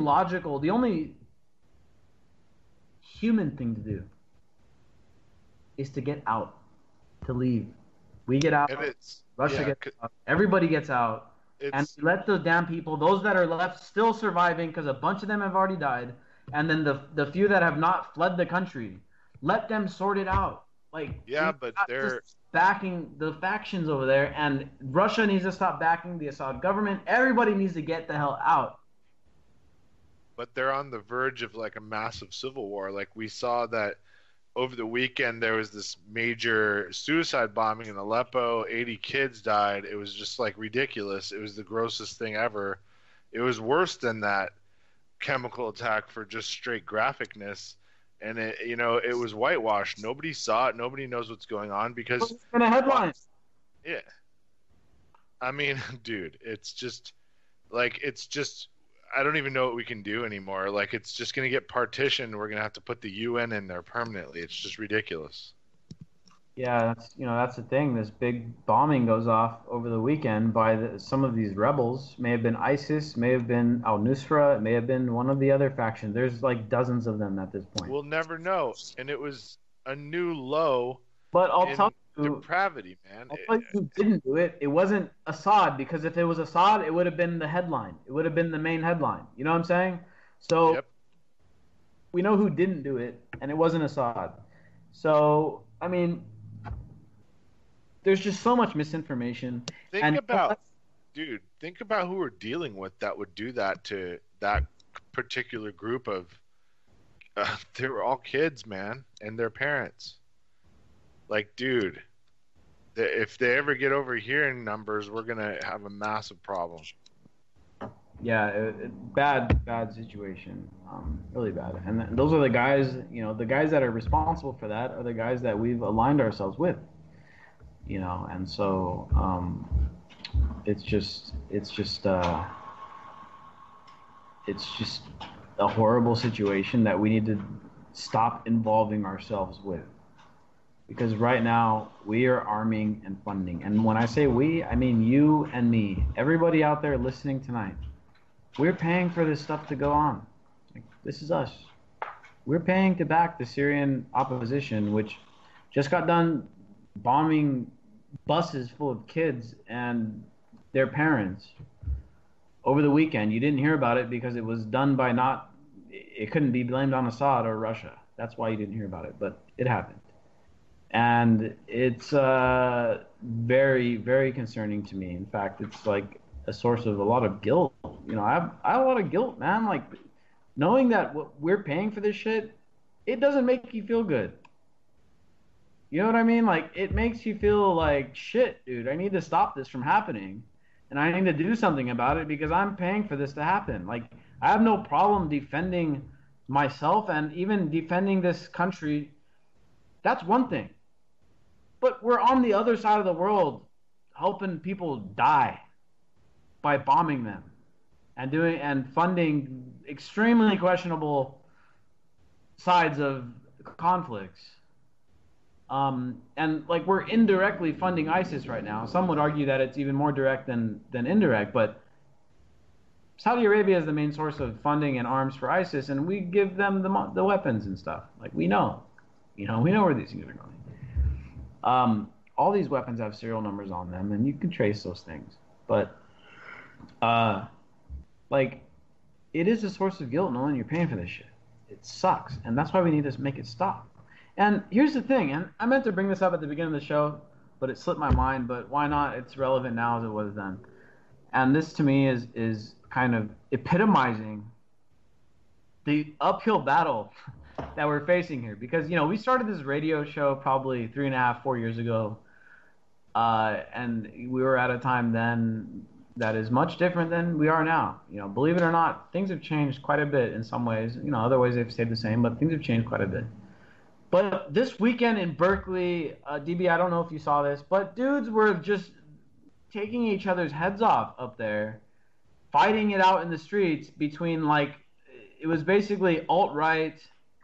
human thing to do is to get out, to leave. We get out, Russia gets out, everybody gets out, and let those damn people, those that are left still surviving, because a bunch of them have already died, and then the few that have not fled the country, let them sort it out. Like, but they're backing the factions over there, and Russia needs to stop backing the Assad government. Everybody needs to get the hell out. But they're on the verge of like a massive civil war. Like, we saw that over the weekend there was this major suicide bombing in Aleppo. 80 kids died. It was just like ridiculous. It was the grossest thing ever. It was worse than that chemical attack for just straight graphicness. And it was whitewashed. Nobody saw it. Nobody knows what's going on because it's in a headline. Yeah. I mean, dude, it's just I don't even know what we can do anymore. Like, it's just going to get partitioned. We're going to have to put the UN in there permanently. It's just ridiculous. Yeah, that's the thing. This big bombing goes off over the weekend by some of these rebels. May have been ISIS, may have been Al-Nusra, it may have been one of the other factions. There's like dozens of them at this point. We'll never know. And it was a new low. But I'll tell you, depravity, man. I'll tell you who didn't do it. It wasn't Assad, because if it was Assad, it would have been the headline. It would have been the main headline. You know what I'm saying? So we know who didn't do it, and it wasn't Assad. So, I mean, there's just so much misinformation. Think about who we're dealing with that would do that to that particular group of they were all kids, man, and their parents. Like, dude, if they ever get over here in numbers, we're going to have a massive problem. Bad situation, really bad. And those are the guys, the guys that are responsible for that are the guys that we've aligned ourselves with, and so it's just a horrible situation that we need to stop involving ourselves with. Because right now, we are arming and funding. And when I say we, I mean you and me. Everybody out there listening tonight. We're paying for this stuff to go on. This is us. We're paying to back the Syrian opposition, which just got done bombing buses full of kids and their parents over the weekend. You didn't hear about it because it was done by it couldn't be blamed on Assad or Russia. That's why you didn't hear about it, but it happened. And it's very, very concerning to me. In fact, it's like a source of a lot of guilt. I have a lot of guilt, man. Like, knowing that we're paying for this shit, it doesn't make you feel good. You know what I mean? Like, it makes you feel like, shit, dude, I need to stop this from happening. And I need to do something about it because I'm paying for this to happen. Like, I have no problem defending myself and even defending this country. That's one thing. But we're on the other side of the world helping people die by bombing them and funding extremely questionable sides of conflicts. And like, we're indirectly funding ISIS right now. Some would argue that it's even more direct than indirect, but Saudi Arabia is the main source of funding and arms for ISIS, and we give them the weapons and stuff. Like, we know where these things are going. All these weapons have serial numbers on them, and you can trace those things. But, it is a source of guilt knowing you're paying for this shit. It sucks, and that's why we need to make it stop. And here's the thing, and I meant to bring this up at the beginning of the show, but it slipped my mind, but why not? It's relevant now as it was then. And this, to me, is kind of epitomizing the uphill battle that we're facing here. Because, we started this radio show probably 3.5, 4 years ago, and we were at a time then that is much different than we are now. Believe it or not, things have changed quite a bit in some ways. Other ways they've stayed the same, but things have changed quite a bit. But this weekend in Berkeley, DB, I don't know if you saw this, but dudes were just taking each other's heads off up there, fighting it out in the streets between, it was basically alt-right,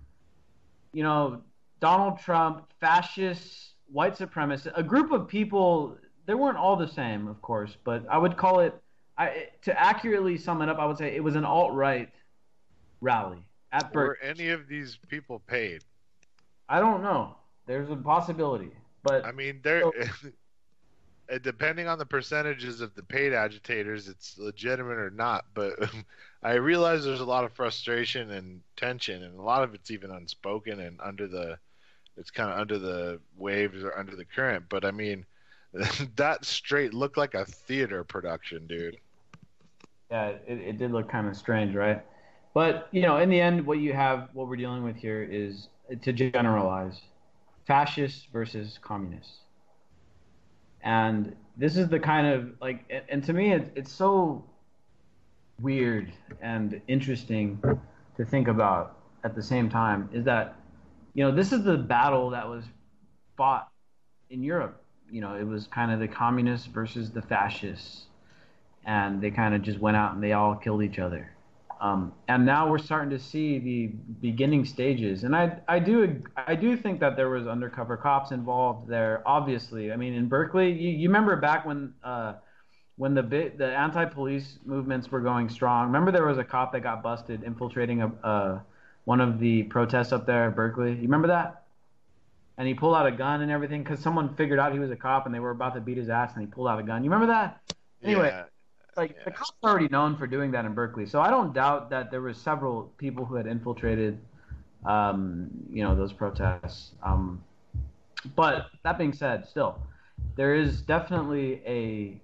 Donald Trump, fascists, white supremacists, a group of people. They weren't all the same, of course, but I would call it, to accurately sum it up, I would say it was an alt-right rally at Berkeley. Were any of these people paid? I don't know. There's a possibility, but I mean, depending on the percentages of the paid agitators, it's legitimate or not. But I realize there's a lot of frustration and tension, and a lot of it's even unspoken and it's kind of under the waves or under the current. But I mean, that straight looked like a theater production, dude. Yeah, it did look kind of strange, right? But in the end, what we're dealing with here is, to generalize, fascists versus communists. And this is the kind of, and to me, it's so weird and interesting to think about at the same time, is that, this is the battle that was fought in Europe. It was kind of the communists versus the fascists, and they kind of just went out and they all killed each other. And now we're starting to see the beginning stages. And I do think that there was undercover cops involved there, obviously. I mean, in Berkeley, you remember back when the anti-police movements were going strong. Remember there was a cop that got busted infiltrating one of the protests up there at Berkeley? You remember that? And he pulled out a gun and everything because someone figured out he was a cop and they were about to beat his ass and he pulled out a gun. You remember that? Anyway. Yeah. The cops are already known for doing that in Berkeley, so I don't doubt that there were several people who had infiltrated, those protests. But that being said, still, there is definitely a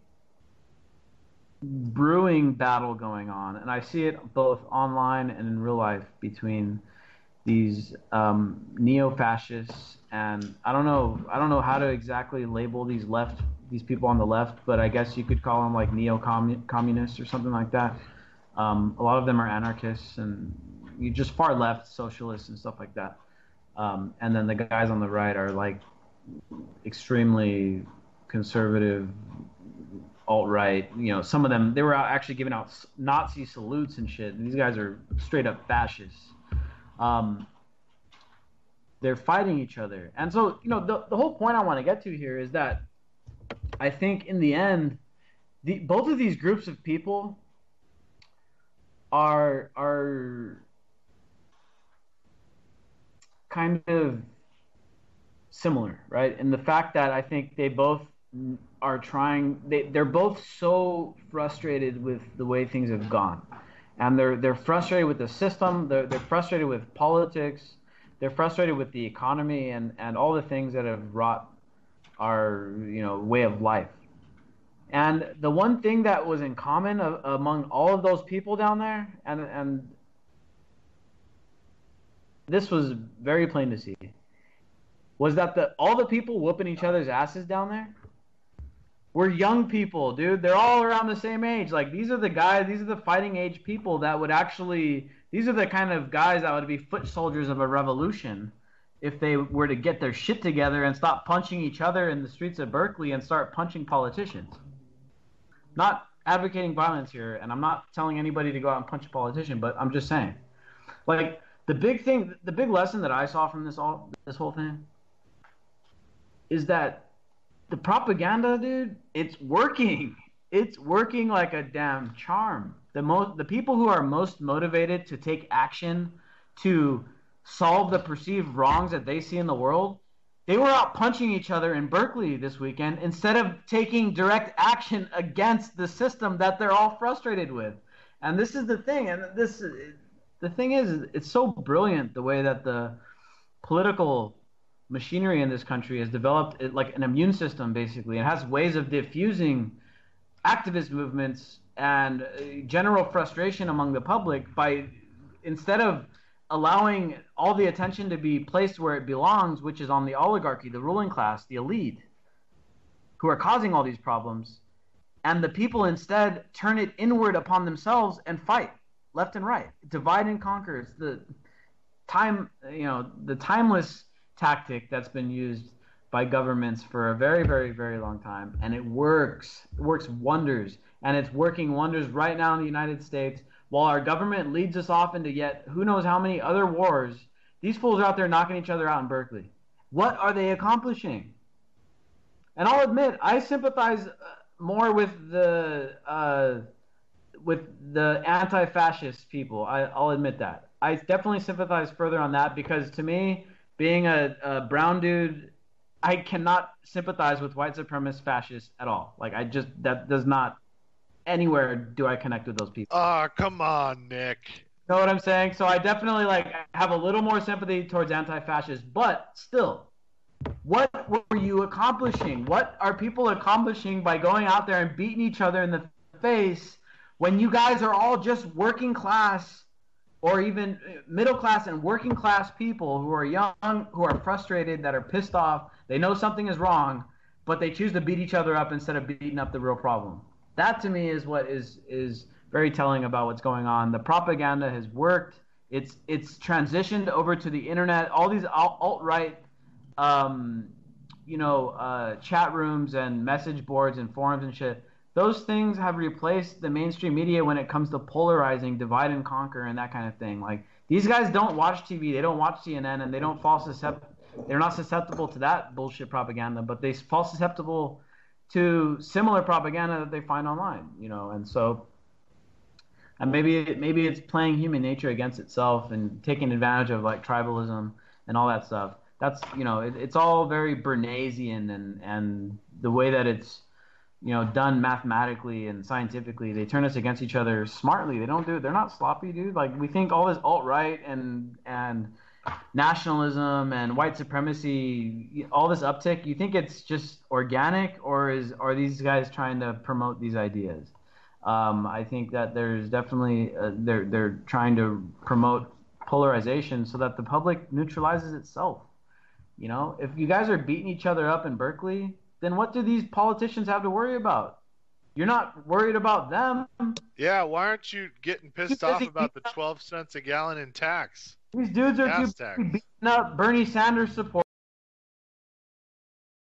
brewing battle going on, and I see it both online and in real life between these neo-fascists, and I don't know how to exactly label these people on the left, but I guess you could call them like neo-communists or something like that. A lot of them are anarchists and just far left socialists and stuff like that. And then the guys on the right are like extremely conservative, alt-right. Some of them, they were actually giving out Nazi salutes and shit. And these guys are straight up fascists. They're fighting each other. And so, the whole point I want to get to here is that I think in the end, both of these groups of people are kind of similar, right? In the fact that I think they both are they're both so frustrated with the way things have gone. And they're frustrated with the system, they're frustrated with politics, they're frustrated with the economy and all the things that have wrought our way of life. And the one thing that was in common among all of those people down there, and this was very plain to see, was that all the people whooping each other's asses down there were young people, dude. They're all around the same age. Like, these are the guys, these are the fighting age people that would actually, these are the kind of guys that would be foot soldiers of a revolution if they were to get their shit together and stop punching each other in the streets of Berkeley and start punching politicians. Not advocating violence here, and I'm not telling anybody to go out and punch a politician, but I'm just saying, like, the big lesson that I saw from this whole thing is that the propaganda, dude, it's working. It's working like a damn charm. The people who are most motivated to take action to solve the perceived wrongs that they see in the world, they were out punching each other in Berkeley this weekend instead of taking direct action against the system that they're all frustrated with. And this is the thing. And the thing is, it's so brilliant the way that the political machinery in this country has developed like an immune system, basically. It has ways of diffusing activist movements and general frustration among the public by, instead of allowing all the attention to be placed where it belongs, which is on the oligarchy, the ruling class, the elite, who are causing all these problems, and the people instead turn it inward upon themselves and fight left and right, divide and conquer. It's the timeless tactic that's been used by governments for a very, very, very long time, and it works. It works wonders, and it's working wonders right now in the United States. While our government leads us off into yet who knows how many other wars, these fools are out there knocking each other out in Berkeley. What are they accomplishing? And I'll admit, I sympathize more with the anti-fascist people. I'll admit that. I definitely sympathize further on that because, to me, being a brown dude, I cannot sympathize with white supremacist fascists at all. Like, that does not, anywhere do I connect with those people. Oh, come on, Nick. You know what I'm saying? So I definitely have a little more sympathy towards anti-fascists, but still, what were you accomplishing? What are people accomplishing by going out there and beating each other in the face when you guys are all just working class or even middle class and working class people who are young, who are frustrated, that are pissed off, they know something is wrong, but they choose to beat each other up instead of beating up the real problem? That, to me, is what is very telling about what's going on. The propaganda has worked. It's transitioned over to the internet. All these alt-right, chat rooms and message boards and forums and shit. Those things have replaced the mainstream media when it comes to polarizing, divide and conquer, and that kind of thing. Like, these guys don't watch TV, they don't watch CNN, and they don't they're not susceptible to that bullshit propaganda, but they fall susceptible to similar propaganda that they find online, and so, and maybe it's playing human nature against itself and taking advantage of like tribalism and all that stuff. That's it's all very Bernaysian and the way that it's done mathematically and scientifically. They turn us against each other smartly. They're not sloppy, dude. Like, we think all this alt-right and nationalism and white supremacy, all this uptick, you think it's just organic, or are these guys trying to promote these ideas? I think that there's definitely they're trying to promote polarization so that the public neutralizes itself. If you guys are beating each other up in Berkeley, then what do these politicians have to worry about? You're not worried about them. Yeah, why aren't you getting pissed off about the 12 cents a gallon in tax? These dudes are Gas too tax. busy beating up Bernie Sanders supporters.